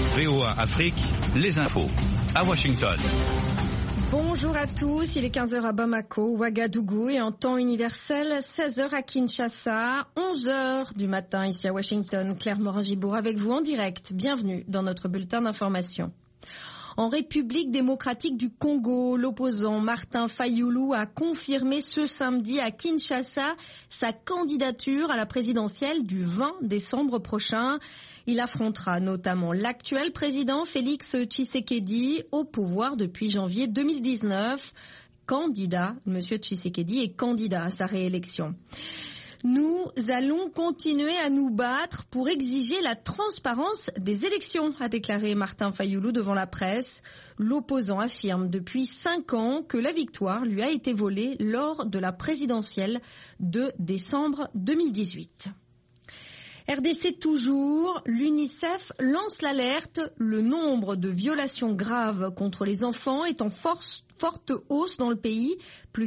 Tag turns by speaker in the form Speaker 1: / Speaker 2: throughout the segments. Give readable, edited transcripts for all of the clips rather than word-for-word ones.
Speaker 1: VOA Afrique, les infos. À Washington.
Speaker 2: Bonjour à tous, il est 15h à Bamako, Ouagadougou et en temps universel, 16h à Kinshasa, 11h du matin ici à Washington. Claire Morin-Gibourg avec vous en direct. Bienvenue dans notre bulletin d'information. En République démocratique du Congo, l'opposant Martin Fayulu a confirmé ce samedi à Kinshasa sa candidature à la présidentielle du 20 décembre prochain. Il affrontera notamment l'actuel président Félix Tshisekedi au pouvoir depuis janvier 2019. Monsieur Tshisekedi est candidat à sa réélection. Nous allons continuer à nous battre pour exiger la transparence des élections, a déclaré Martin Fayulu devant la presse. L'opposant affirme depuis 5 ans que la victoire lui a été volée lors de la présidentielle de décembre 2018. RDC toujours, l'UNICEF lance l'alerte. Le nombre de violations graves contre les enfants est en forte hausse dans le pays, plus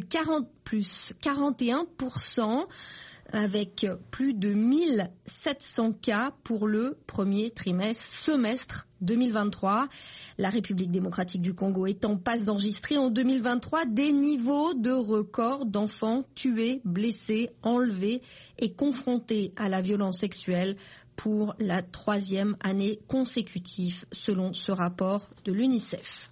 Speaker 2: 41%. Avec plus de 1700 cas pour le premier semestre 2023. La République démocratique du Congo est en passe d'enregistrer en 2023 des niveaux de record d'enfants tués, blessés, enlevés et confrontés à la violence sexuelle pour la 3e année consécutive, selon ce rapport de l'UNICEF.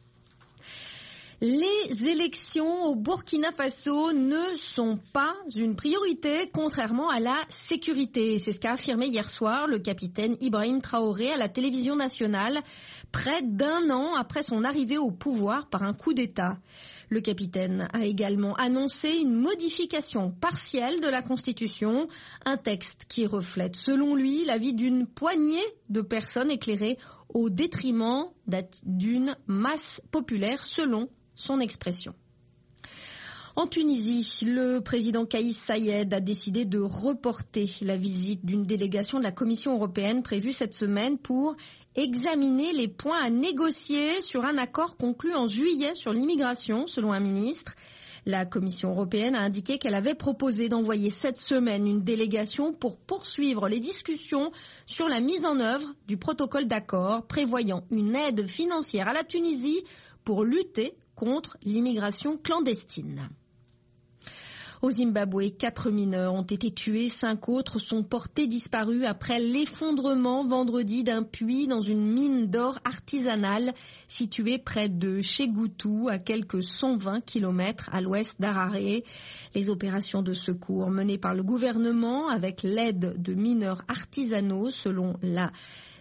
Speaker 2: Les élections au Burkina Faso ne sont pas une priorité, contrairement à la sécurité. C'est ce qu'a affirmé hier soir le capitaine Ibrahim Traoré à la télévision nationale, près d'1 an après son arrivée au pouvoir par un coup d'État. Le capitaine a également annoncé une modification partielle de la Constitution, un texte qui reflète, selon lui, l'avis d'une poignée de personnes éclairées au détriment d'une masse populaire, selon son expression. En Tunisie, le président Kais Saied a décidé de reporter la visite d'une délégation de la Commission européenne prévue cette semaine pour examiner les points à négocier sur un accord conclu en juillet sur l'immigration, selon un ministre. La Commission européenne a indiqué qu'elle avait proposé d'envoyer cette semaine une délégation pour poursuivre les discussions sur la mise en œuvre du protocole d'accord prévoyant une aide financière à la Tunisie pour lutter contre l'immigration clandestine. Au Zimbabwe, 4 mineurs ont été tués, 5 autres sont portés disparus après l'effondrement vendredi d'un puits dans une mine d'or artisanale située près de Chegutu, à quelques 120 km à l'ouest d'Harare. Les opérations de secours menées par le gouvernement avec l'aide de mineurs artisanaux, selon la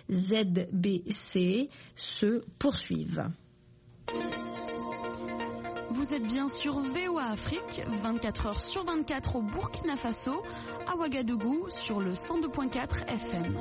Speaker 2: ZBC, se poursuivent.
Speaker 3: Vous êtes bien sur VOA Afrique, 24 heures sur 24 au Burkina Faso, à Ouagadougou sur le 102.4 FM.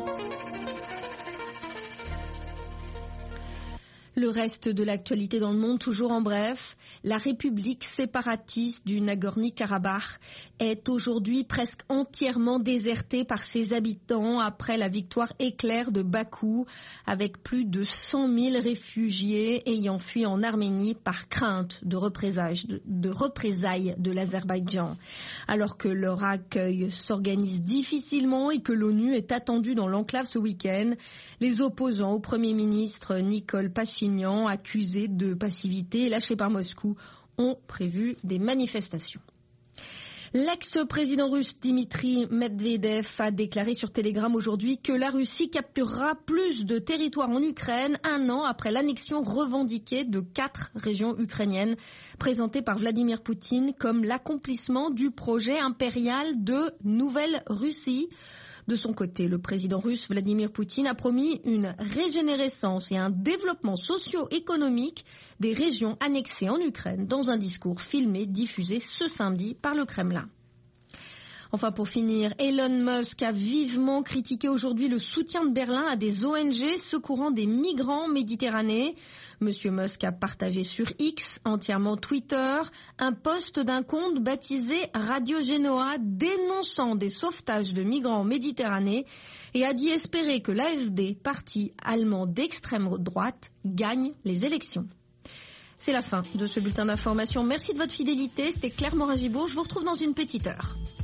Speaker 2: Le reste de l'actualité dans le monde, toujours en bref. La République séparatiste du Nagorno-Karabakh est aujourd'hui presque entièrement désertée par ses habitants après la victoire éclair de Bakou, avec plus de 100 000 réfugiés ayant fui en Arménie par crainte de représailles de l'Azerbaïdjan. Alors que leur accueil s'organise difficilement et que l'ONU est attendue dans l'enclave ce week-end, les opposants au Premier ministre Nikol Pachinian, accusés de passivité et lâchés par Moscou, ont prévu des manifestations. L'ex-président russe Dmitri Medvedev a déclaré sur Telegram aujourd'hui que la Russie capturera plus de territoires en Ukraine 1 an après l'annexion revendiquée de 4 régions ukrainiennes, présentée par Vladimir Poutine comme l'accomplissement du projet impérial de Nouvelle-Russie. De son côté, le président russe Vladimir Poutine a promis une régénérescence et un développement socio-économique des régions annexées en Ukraine dans un discours filmé diffusé ce samedi par le Kremlin. Enfin, pour finir, Elon Musk a vivement critiqué aujourd'hui le soutien de Berlin à des ONG secourant des migrants en Méditerranée. Monsieur Musk a partagé sur X, entièrement Twitter, un post d'un compte baptisé Radio Genoa dénonçant des sauvetages de migrants en Méditerranée et a dit espérer que l'AfD, parti allemand d'extrême droite, gagne les élections. C'est la fin de ce bulletin d'information. Merci de votre fidélité. C'était Claire Morin-Gibourg. Je vous retrouve dans une petite heure.